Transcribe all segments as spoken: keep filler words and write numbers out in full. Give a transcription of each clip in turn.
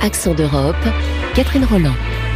Accent d'Europe, Catherine Roland.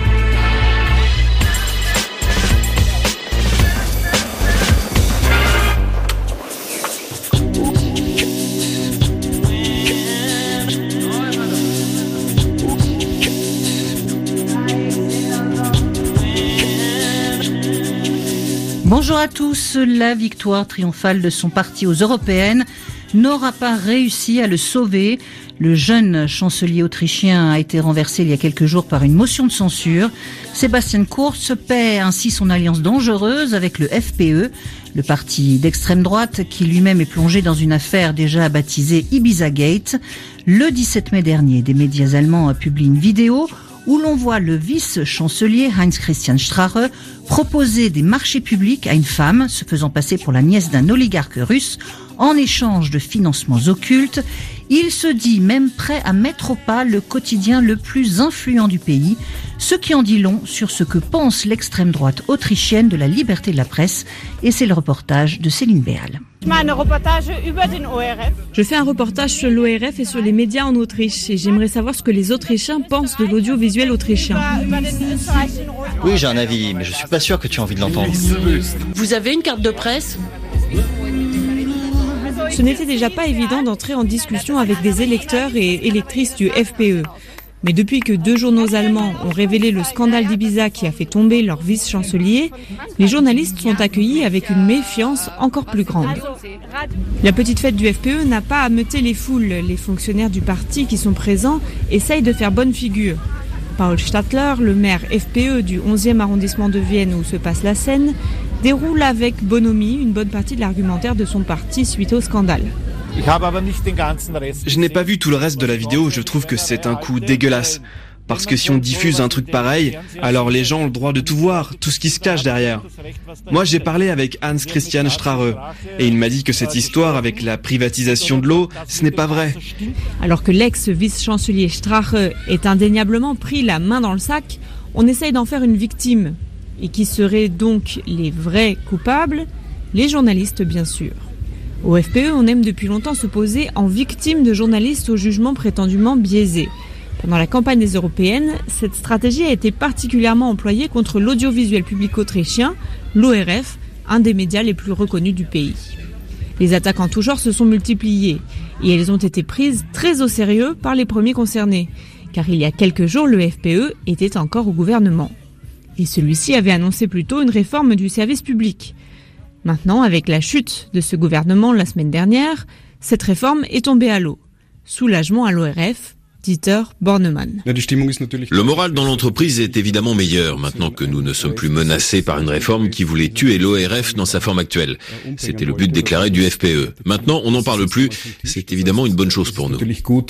Bonjour à tous. La victoire triomphale de son parti aux européennes n'aura pas réussi à le sauver. Le jeune chancelier autrichien a été renversé il y a quelques jours par une motion de censure. Sebastian Kurz paie ainsi son alliance dangereuse avec le F P E, le parti d'extrême droite qui lui-même est plongé dans une affaire déjà baptisée Ibiza Gate. Le dix-sept mai dernier, des médias allemands publient une vidéo où l'on voit le vice-chancelier Heinz-Christian Strache proposer des marchés publics à une femme se faisant passer pour la nièce d'un oligarque russe en échange de financements occultes. Il se dit même prêt à mettre au pas le quotidien le plus influent du pays, ce qui en dit long sur ce que pense l'extrême droite autrichienne de la liberté de la presse. Et c'est le reportage de Céline Béal. Je fais un reportage sur l'O R F et sur les médias en Autriche et j'aimerais savoir ce que les Autrichiens pensent de l'audiovisuel autrichien. Oui, j'ai un avis, mais je suis pas sûr que tu as envie de l'entendre. Vous avez une carte de presse ? Ce n'était déjà pas évident d'entrer en discussion avec des électeurs et électrices du F P E. Mais depuis que deux journaux allemands ont révélé le scandale d'Ibiza qui a fait tomber leur vice-chancelier, les journalistes sont accueillis avec une méfiance encore plus grande. La petite fête du F P E n'a pas ameuté les foules. Les fonctionnaires du parti qui sont présents essayent de faire bonne figure. Paul Stadler, le maire F P E du onzième arrondissement de Vienne où se passe la scène, déroule avec bonhomie une bonne partie de l'argumentaire de son parti suite au scandale. Je n'ai pas vu tout le reste de la vidéo, je trouve que c'est un coup dégueulasse. Parce que si on diffuse un truc pareil, alors les gens ont le droit de tout voir, tout ce qui se cache derrière. Moi j'ai parlé avec Heinz-Christian Strache et il m'a dit que cette histoire avec la privatisation de l'eau, ce n'est pas vrai. Alors que l'ex-vice-chancelier Strache est indéniablement pris la main dans le sac, on essaye d'en faire une victime. Et qui seraient donc les vrais coupables? Les journalistes bien sûr. Au F P E, on aime depuis longtemps se poser en victime de journalistes au jugement prétendument biaisé. Pendant la campagne des européennes, cette stratégie a été particulièrement employée contre l'audiovisuel public autrichien, l'O R F, un des médias les plus reconnus du pays. Les attaques en tout genre se sont multipliées et elles ont été prises très au sérieux par les premiers concernés, car il y a quelques jours, le F P E était encore au gouvernement. Et celui-ci avait annoncé plutôt une réforme du service public. Maintenant, avec la chute de ce gouvernement la semaine dernière, cette réforme est tombée à l'eau. Soulagement à l'O R F, Dieter Bornemann. Le moral dans l'entreprise est évidemment meilleur maintenant que nous ne sommes plus menacés par une réforme qui voulait tuer l'O R F dans sa forme actuelle. C'était le but déclaré du F P E. Maintenant, on n'en parle plus. C'est évidemment une bonne chose pour nous.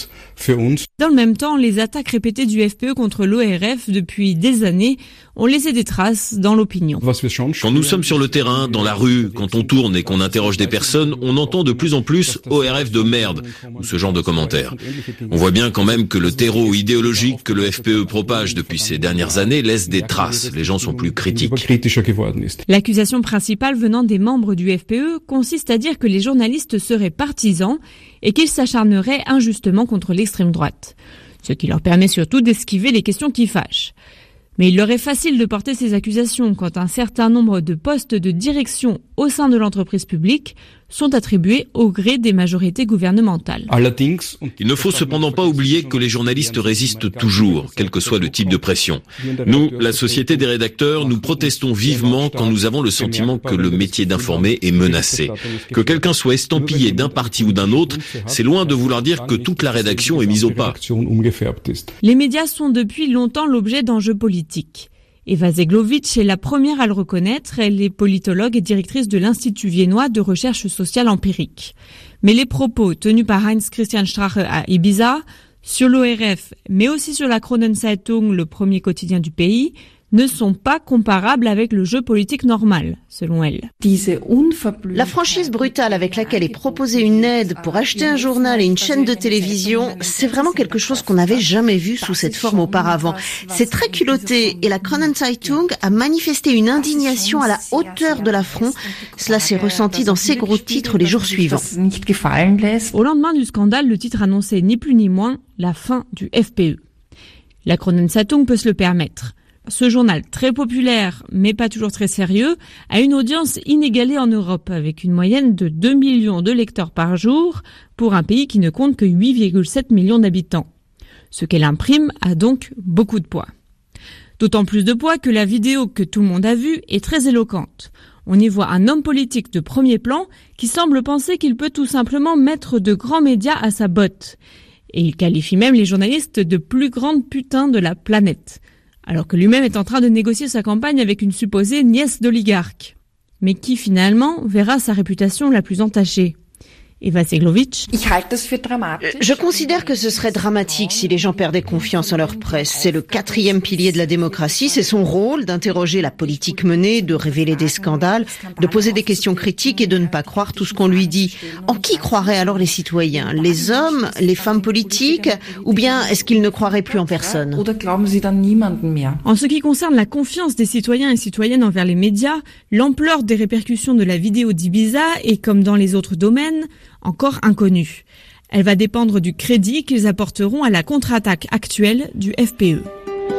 Dans le même temps, les attaques répétées du F P E contre l'O R F depuis des années ont laissé des traces dans l'opinion. Quand nous sommes sur le terrain, dans la rue, quand on tourne et qu'on interroge des personnes, on entend de plus en plus O R F de merde ou ce genre de commentaires. On voit bien quand même que le terreau idéologique que le F P E propage depuis ces dernières années laisse des traces. Les gens sont plus critiques. L'accusation principale venant des membres du F P E consiste à dire que les journalistes seraient partisans et qu'ils s'acharneraient injustement contre l'extrême droite. Ce qui leur permet surtout d'esquiver les questions qui fâchent. Mais il leur est facile de porter ces accusations quand un certain nombre de postes de direction au sein de l'entreprise publique sont attribués au gré des majorités gouvernementales. Il ne faut cependant pas oublier que les journalistes résistent toujours, quel que soit le type de pression. Nous, la Société des rédacteurs, nous protestons vivement quand nous avons le sentiment que le métier d'informer est menacé. Que quelqu'un soit estampillé d'un parti ou d'un autre, c'est loin de vouloir dire que toute la rédaction est mise au pas. Les médias sont depuis longtemps l'objet d'enjeux politiques. Eva Zeglovitch est la première à le reconnaître, elle est politologue et directrice de l'Institut viennois de recherche sociale empirique. Mais les propos tenus par Heinz-Christian Strache à Ibiza, sur l'O R F, mais aussi sur la Kronenzeitung, le premier quotidien du pays, ne sont pas comparables avec le jeu politique normal, selon elle. La franchise brutale avec laquelle est proposée une aide pour acheter un journal et une chaîne de télévision, c'est vraiment quelque chose qu'on n'avait jamais vu sous cette forme auparavant. C'est très culotté et la Kronenzeitung a manifesté une indignation à la hauteur de l'affront. Cela s'est ressenti dans ses gros titres les jours suivants. Au lendemain du scandale, le titre annonçait ni plus ni moins la fin du F P E. La Kronenzeitung peut se le permettre. Ce journal très populaire, mais pas toujours très sérieux, a une audience inégalée en Europe, avec une moyenne de deux millions de lecteurs par jour, pour un pays qui ne compte que huit virgule sept millions d'habitants. Ce qu'elle imprime a donc beaucoup de poids. D'autant plus de poids que la vidéo que tout le monde a vue est très éloquente. On y voit un homme politique de premier plan qui semble penser qu'il peut tout simplement mettre de grands médias à sa botte. Et il qualifie même les journalistes de plus grandes putains de la planète. Alors que lui-même est en train de négocier sa campagne avec une supposée nièce d'oligarque. Mais qui finalement verra sa réputation la plus entachée. Eva Seglovitch. Je considère que ce serait dramatique si les gens perdaient confiance en leur presse. C'est le quatrième pilier de la démocratie. C'est son rôle d'interroger la politique menée, de révéler des scandales, de poser des questions critiques et de ne pas croire tout ce qu'on lui dit. En qui croiraient alors les citoyens? Les hommes, les femmes politiques? Ou bien est-ce qu'ils ne croiraient plus en personne? En ce qui concerne la confiance des citoyens et citoyennes envers les médias, l'ampleur des répercussions de la vidéo d'Ibiza est, comme dans les autres domaines, encore inconnue. Elle va dépendre du crédit qu'ils apporteront à la contre-attaque actuelle du F P E.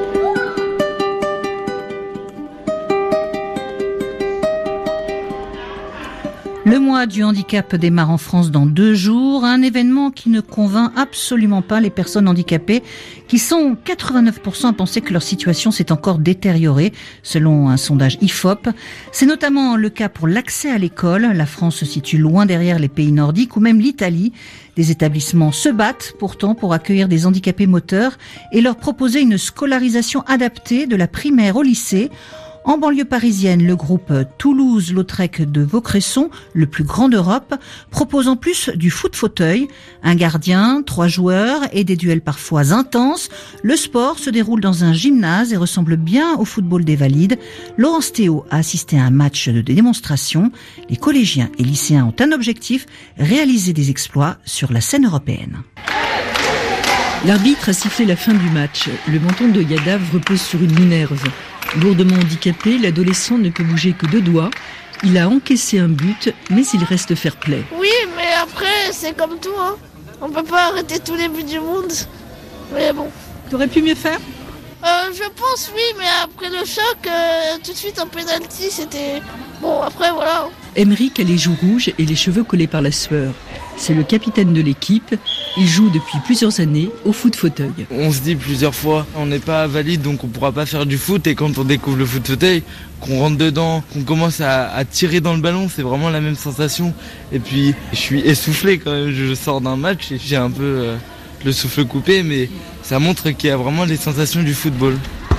Le mois du handicap démarre en France dans deux jours, un événement qui ne convainc absolument pas les personnes handicapées, qui sont quatre-vingt-neuf pour cent à penser que leur situation s'est encore détériorée, selon un sondage I F O P. C'est notamment le cas pour l'accès à l'école. La France se situe loin derrière les pays nordiques ou même l'Italie. Des établissements se battent pourtant pour accueillir des handicapés moteurs et leur proposer une scolarisation adaptée de la primaire au lycée. En banlieue parisienne, le groupe Toulouse-Lautrec de Vaucresson, le plus grand d'Europe, propose en plus du foot fauteuil, un gardien, trois joueurs et des duels parfois intenses. Le sport se déroule dans un gymnase et ressemble bien au football des valides. Laurence Théo a assisté à un match de démonstration. Les collégiens et lycéens ont un objectif, réaliser des exploits sur la scène européenne. L'arbitre a sifflé la fin du match. Le menton de Yadav repose sur une minerve. Lourdement handicapé, l'adolescent ne peut bouger que deux doigts. Il a encaissé un but, mais il reste fair-play. Oui, mais après, c'est comme tout, hein. On peut pas arrêter tous les buts du monde. Mais bon. T'aurais pu mieux faire ? Euh, je pense, oui, mais après le choc, euh, tout de suite en pénalty, c'était... Bon, après, voilà. Emeric a les joues rouges et les cheveux collés par la sueur. C'est le capitaine de l'équipe. Il joue depuis plusieurs années au foot fauteuil. On se dit plusieurs fois, on n'est pas valide, donc on pourra pas faire du foot. Et quand on découvre le foot fauteuil, qu'on rentre dedans, qu'on commence à, à tirer dans le ballon, c'est vraiment la même sensation. Et puis, je suis essoufflé quand même. Je sors d'un match et j'ai un peu euh, le souffle coupé, mais ça montre qu'il y a vraiment les sensations du football.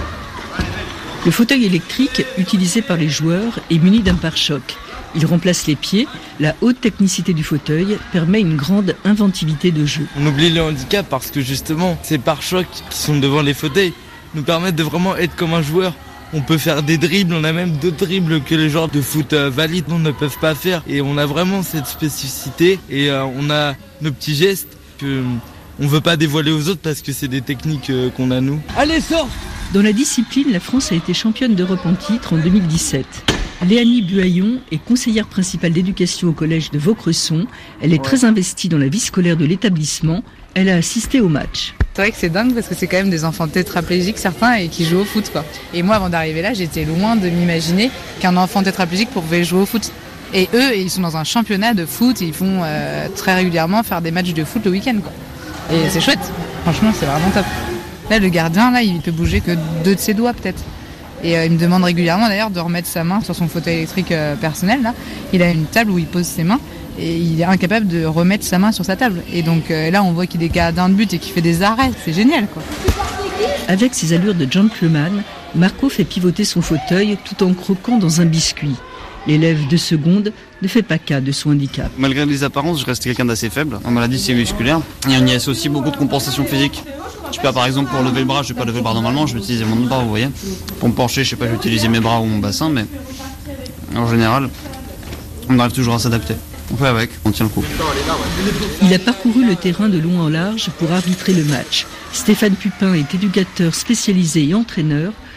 Le fauteuil électrique, utilisé par les joueurs, est muni d'un pare-choc. Il remplace les pieds. La haute technicité du fauteuil permet une grande inventivité de jeu. On oublie le handicap parce que justement, ces pare-chocs qui sont devant les fauteuils nous permettent de vraiment être comme un joueur. On peut faire des dribbles, on a même d'autres dribbles que les joueurs de foot valides ne peuvent pas faire. Et on a vraiment cette spécificité et euh, on a nos petits gestes que on veut pas dévoiler aux autres parce que c'est des techniques euh, qu'on a nous. Allez, sors! Dans la discipline, la France a été championne d'Europe en titre en deux mille dix-sept. Léanie Buaillon est conseillère principale d'éducation au collège de Vaucresson. Elle est ouais. très investie dans la vie scolaire de l'établissement. Elle a assisté au match. C'est vrai que c'est dingue parce que c'est quand même des enfants tétraplégiques certains et qui jouent au foot, quoi. Et moi, avant d'arriver là, j'étais loin de m'imaginer qu'un enfant tétraplégique pouvait jouer au foot. Et eux, ils sont dans un championnat de foot et ils font euh, très régulièrement faire des matchs de foot le week-end, quoi. Et c'est chouette. Franchement, c'est vraiment top. Là, le gardien, là, il peut bouger que deux de ses doigts, peut-être. Et euh, il me demande régulièrement, d'ailleurs, de remettre sa main sur son fauteuil électrique euh, personnel, là. Il a une table où il pose ses mains et il est incapable de remettre sa main sur sa table. Et donc euh, là, on voit qu'il est gardien de but et qu'il fait des arrêts. C'est génial, quoi. Avec ses allures de gentleman, Marco fait pivoter son fauteuil tout en croquant dans un biscuit. L'élève de seconde ne fait pas cas de son handicap. Malgré les apparences, je reste quelqu'un d'assez faible. En maladie, c'est musculaire. Et on y associe beaucoup de compensation physique. Je sais pas, par exemple, pour lever le bras, je vais pas lever le bras normalement, je vais utiliser mon bras, vous voyez. Pour me pencher, je sais pas, je vais utiliser mes bras ou mon bassin, mais en général, on arrive toujours à s'adapter. On fait avec, on tient le coup. Il a parcouru le terrain de long en large pour arbitrer le match. Stéphane Pupin est éducateur spécialisé et entraîneur.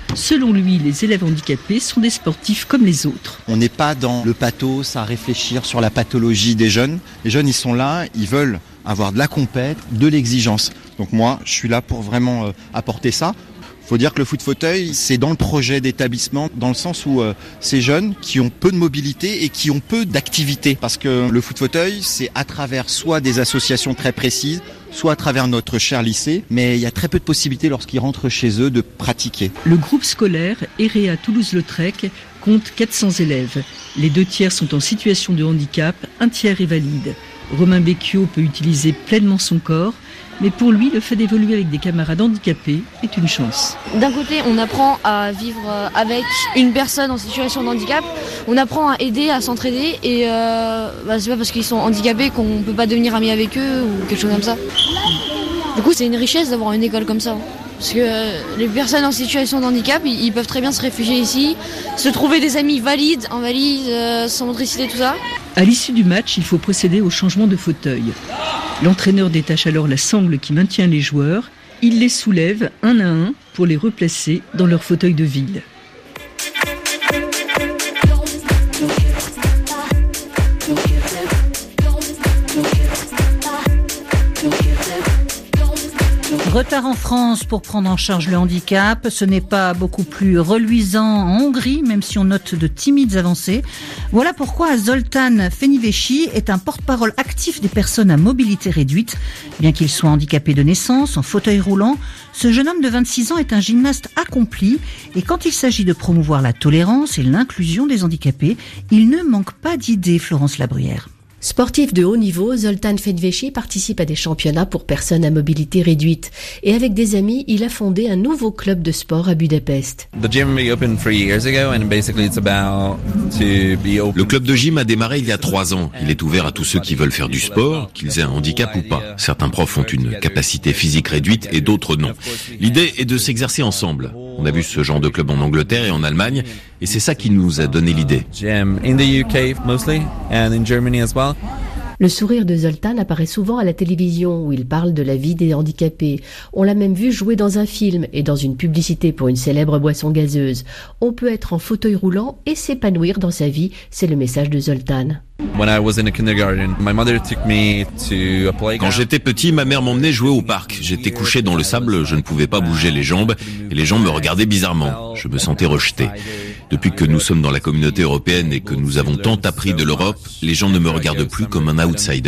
Selon lui, les élèves handicapés sont des sportifs comme les autres. On n'est pas dans le pathos à réfléchir sur la pathologie des jeunes. Les jeunes, ils sont là, ils veulent avoir de la compète, de l'exigence. Donc moi, je suis là pour vraiment euh, apporter ça. Faut dire que le foot fauteuil, c'est dans le projet d'établissement, dans le sens où euh, ces jeunes qui ont peu de mobilité et qui ont peu d'activité. Parce que le foot fauteuil, c'est à travers soit des associations très précises, soit à travers notre cher lycée, mais il y a très peu de possibilités lorsqu'ils rentrent chez eux de pratiquer. Le groupe scolaire Erea Toulouse-Lautrec compte quatre cents élèves. Les deux tiers sont en situation de handicap, un tiers est valide. Romain Becchio peut utiliser pleinement son corps, mais pour lui, le fait d'évoluer avec des camarades handicapés est une chance. D'un côté, on apprend à vivre avec une personne en situation de handicap, on apprend à aider, à s'entraider, et euh, bah, c'est pas parce qu'ils sont handicapés qu'on peut pas devenir amis avec eux ou quelque chose comme ça. Du coup, c'est une richesse d'avoir une école comme ça. Parce que euh, les personnes en situation de handicap, ils, ils peuvent très bien se réfugier ici, se trouver des amis valides, invalides, euh, sans motricité, tout ça. À l'issue du match, il faut procéder au changement de fauteuil. L'entraîneur détache alors la sangle qui maintient les joueurs. Il les soulève un à un pour les replacer dans leur fauteuil de ville. Retard en France pour prendre en charge le handicap. Ce n'est pas beaucoup plus reluisant en Hongrie, même si on note de timides avancées. Voilà pourquoi Zoltán Fenyvési est un porte-parole actif des personnes à mobilité réduite. Bien qu'il soit handicapé de naissance, en fauteuil roulant, ce jeune homme de vingt-six ans est un gymnaste accompli. Et quand il s'agit de promouvoir la tolérance et l'inclusion des handicapés, il ne manque pas d'idées, Florence Labruyère. Sportif de haut niveau, Zoltán Fenyvési participe à des championnats pour personnes à mobilité réduite. Et avec des amis, il a fondé un nouveau club de sport à Budapest. Le club de gym a démarré il y a trois ans. Il est ouvert à tous ceux qui veulent faire du sport, qu'ils aient un handicap ou pas. Certains profs ont une capacité physique réduite et d'autres non. L'idée est de s'exercer ensemble. On a vu ce genre de club en Angleterre et en Allemagne, et c'est ça qui nous a donné l'idée. Le sourire de Zoltán apparaît souvent à la télévision où il parle de la vie des handicapés. On l'a même vu jouer dans un film et dans une publicité pour une célèbre boisson gazeuse. On peut être en fauteuil roulant et s'épanouir dans sa vie, c'est le message de Zoltán. Quand j'étais petit, ma mère m'emmenait jouer au parc. J'étais couché dans le sable, je ne pouvais pas bouger les jambes et les gens me regardaient bizarrement. Je me sentais rejeté. Depuis que nous sommes dans la communauté européenne et que nous avons tant appris de l'Europe, les gens ne me regardent plus comme un outsider.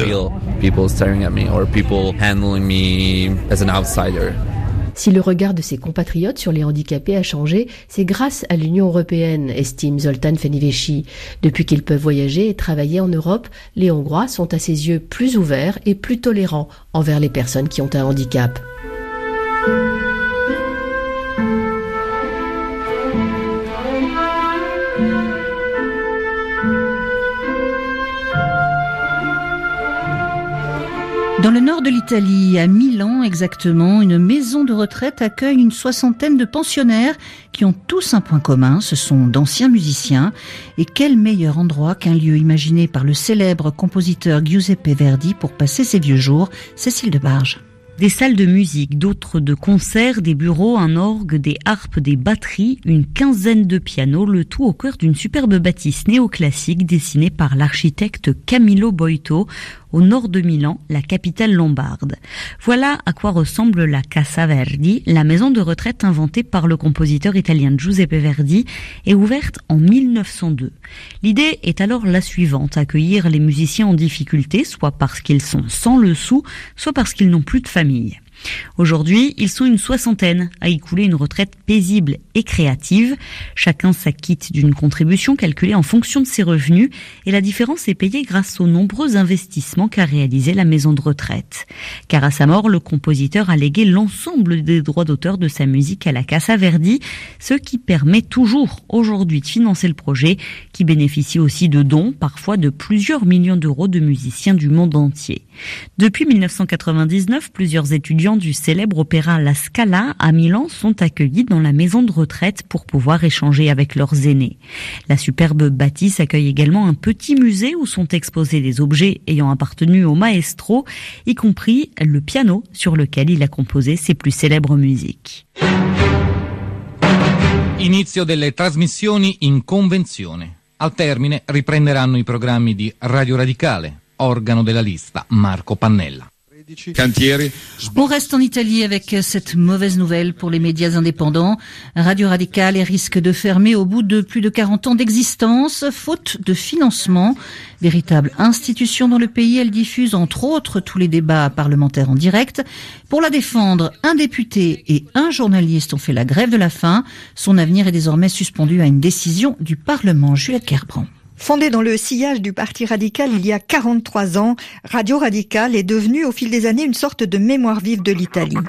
Si le regard de ses compatriotes sur les handicapés a changé, c'est grâce à l'Union européenne, estime Zoltán Fenyvési. Depuis qu'ils peuvent voyager et travailler en Europe, les Hongrois sont à ses yeux plus ouverts et plus tolérants envers les personnes qui ont un handicap. Dans le nord de l'Italie, à Milan exactement, une maison de retraite accueille une soixantaine de pensionnaires qui ont tous un point commun, ce sont d'anciens musiciens. Et quel meilleur endroit qu'un lieu imaginé par le célèbre compositeur Giuseppe Verdi pour passer ses vieux jours, Cécile de Barge. Des salles de musique, d'autres de concerts, des bureaux, un orgue, des harpes, des batteries, une quinzaine de pianos, le tout au cœur d'une superbe bâtisse néoclassique dessinée par l'architecte Camillo Boito, au nord de Milan, la capitale lombarde. Voilà à quoi ressemble la Casa Verdi, la maison de retraite inventée par le compositeur italien Giuseppe Verdi et ouverte en mille neuf cent deux. L'idée est alors la suivante, accueillir les musiciens en difficulté, soit parce qu'ils sont sans le sou, soit parce qu'ils n'ont plus de famille. Aujourd'hui, ils sont une soixantaine à y couler une retraite paisible et créative. Chacun s'acquitte d'une contribution calculée en fonction de ses revenus et la différence est payée grâce aux nombreux investissements qu'a réalisé la maison de retraite. Car à sa mort, le compositeur a légué l'ensemble des droits d'auteur de sa musique à la Casa Verdi, ce qui permet toujours aujourd'hui de financer le projet qui bénéficie aussi de dons, parfois de plusieurs millions d'euros de musiciens du monde entier. Depuis mille neuf cent quatre-vingt-dix-neuf, plusieurs étudiants du célèbre opéra La Scala à Milan sont accueillis dans la maison de retraite pour pouvoir échanger avec leurs aînés. La superbe bâtisse accueille également un petit musée où sont exposés des objets ayant appartenu au maestro, y compris le piano sur lequel il a composé ses plus célèbres musiques. Inizio delle trasmissioni in convenzione. Al termine riprenderanno i programmi di Radio Radicale, organo della lista Marco Pannella. On reste en Italie avec cette mauvaise nouvelle pour les médias indépendants. Radio Radicale risque de fermer au bout de plus de quarante ans d'existence, faute de financement. Véritable institution dans le pays, elle diffuse entre autres tous les débats parlementaires en direct. Pour la défendre, un député et un journaliste ont fait la grève de la faim. Son avenir est désormais suspendu à une décision du Parlement. Juliette Gerbrand. Fondée dans le sillage du Parti radical il y a quarante-trois ans, Radio Radicale est devenue au fil des années une sorte de mémoire vive de l'Italie.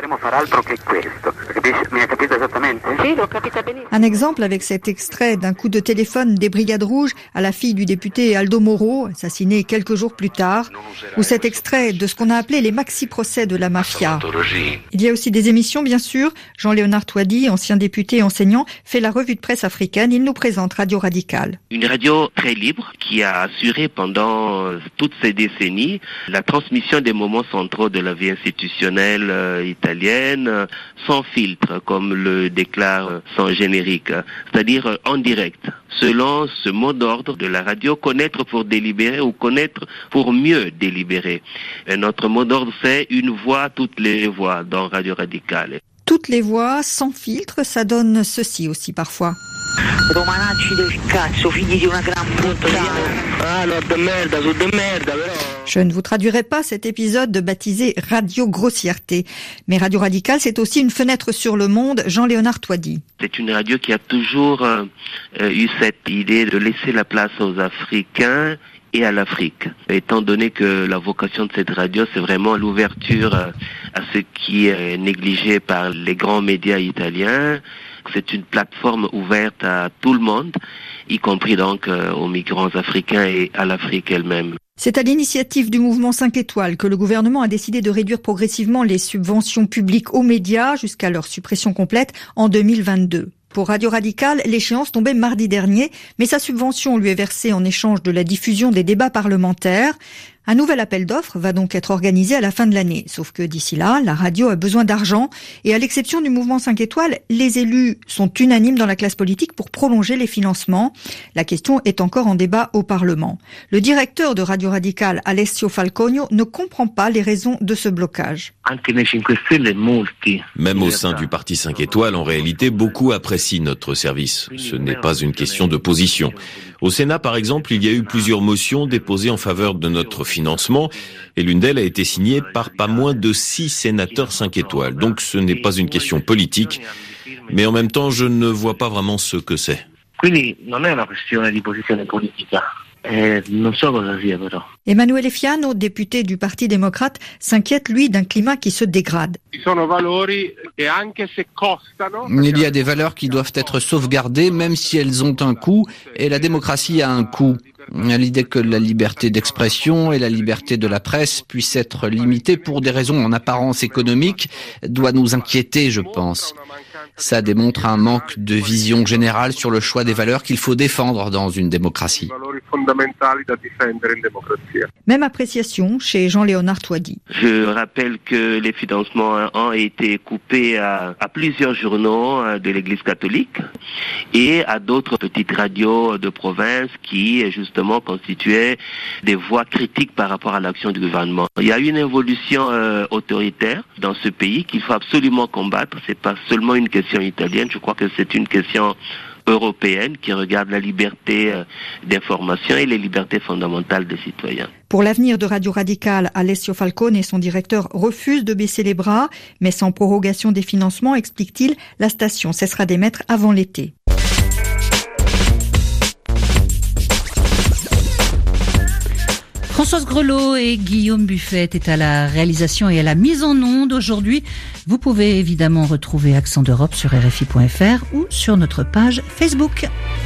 Un exemple avec cet extrait d'un coup de téléphone des Brigades Rouges à la fille du député Aldo Moro, assassiné quelques jours plus tard, ou cet extrait de ce qu'on a appelé les maxi-procès de la mafia. Il y a aussi des émissions, bien sûr. Jean-Léonard Touady, ancien député et enseignant, fait la revue de presse africaine. Il nous présente Radio Radicale. Une radio très libre qui a assuré pendant toutes ces décennies la transmission des moments centraux de la vie institutionnelle euh, italienne euh, sans filtre, comme le déclare euh, son générique, c'est-à-dire euh, en direct, selon ce mot d'ordre de la radio, connaître pour délibérer ou connaître pour mieux délibérer. Et notre mot d'ordre, c'est une voix, toutes les voix dans Radio Radicale. Toutes les voix, sans filtre, ça donne ceci aussi parfois. Je ne vous traduirai pas cet épisode baptisé Radio Grossièreté. Mais Radio Radicale, c'est aussi une fenêtre sur le monde. Jean-Léonard Touady. C'est une radio qui a toujours euh, eu cette idée de laisser la place aux Africains et à l'Afrique. Étant donné que la vocation de cette radio, c'est vraiment l'ouverture à ce qui est négligé par les grands médias italiens. C'est une plateforme ouverte à tout le monde, y compris donc aux migrants africains et à l'Afrique elle-même. C'est à l'initiative du mouvement cinq étoiles que le gouvernement a décidé de réduire progressivement les subventions publiques aux médias jusqu'à leur suppression complète en deux mille vingt-deux. Pour Radio Radicale, l'échéance tombait mardi dernier, mais sa subvention lui est versée en échange de la diffusion des débats parlementaires. Un nouvel appel d'offres va donc être organisé à la fin de l'année. Sauf que d'ici là, la radio a besoin d'argent. Et à l'exception du mouvement cinq étoiles, les élus sont unanimes dans la classe politique pour prolonger les financements. La question est encore en débat au Parlement. Le directeur de Radio Radicale, Alessio Falconio, ne comprend pas les raisons de ce blocage. Même au sein du Parti cinq étoiles, en réalité, beaucoup apprécient notre service. Ce n'est pas une question de position. Au Sénat, par exemple, il y a eu plusieurs motions déposées en faveur de notre financement et l'une d'elles a été signée par pas moins de six sénateurs cinq étoiles. Donc ce n'est pas une question politique, mais en même temps, je ne vois pas vraiment ce que c'est. Emanuele Fiano, député du Parti démocrate, s'inquiète, lui, d'un climat qui se dégrade. Il y a des valeurs qui doivent être sauvegardées, même si elles ont un coût, et la démocratie a un coût. L'idée que la liberté d'expression et la liberté de la presse puissent être limitées pour des raisons en apparence économiques doit nous inquiéter, je pense. Ça démontre un manque de vision générale sur le choix des valeurs qu'il faut défendre dans une démocratie. Même appréciation chez Jean-Léonard Touady. Je rappelle que les financements ont été coupés à, à plusieurs journaux de l'Église catholique et à d'autres petites radios de province qui justement constituaient des voix critiques par rapport à l'action du gouvernement. Il y a une évolution euh, autoritaire dans ce pays qu'il faut absolument combattre. C'est pas seulement une question italienne, je crois que c'est une question européenne qui regarde la liberté d'information et les libertés fondamentales des citoyens. Pour l'avenir de Radio Radicale, Alessio Falcone et son directeur refusent de baisser les bras, mais sans prorogation des financements, explique-t-il, la station cessera d'émettre avant l'été. Françoise Grelot et Guillaume Buffet est à la réalisation et à la mise en onde aujourd'hui. Vous pouvez évidemment retrouver Accent d'Europe sur R F I point F R ou sur notre page Facebook.